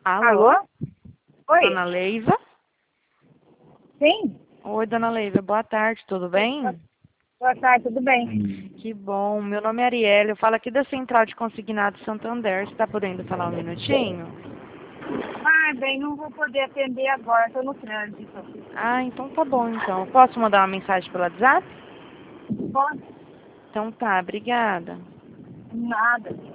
Alô? Alô? Oi? Dona Leiva? Sim? Oi, Dona Leiva, boa tarde, tudo bem? Boa tarde, tudo bem? Que bom, meu nome é Arielle, eu falo aqui da Central de Consignado Santander, você está podendo falar um minutinho? Ah, bem, não vou poder atender agora, estou no trânsito. Ah, então tá bom então. Posso mandar uma mensagem pelo WhatsApp? Posso? Então tá, obrigada. Nada.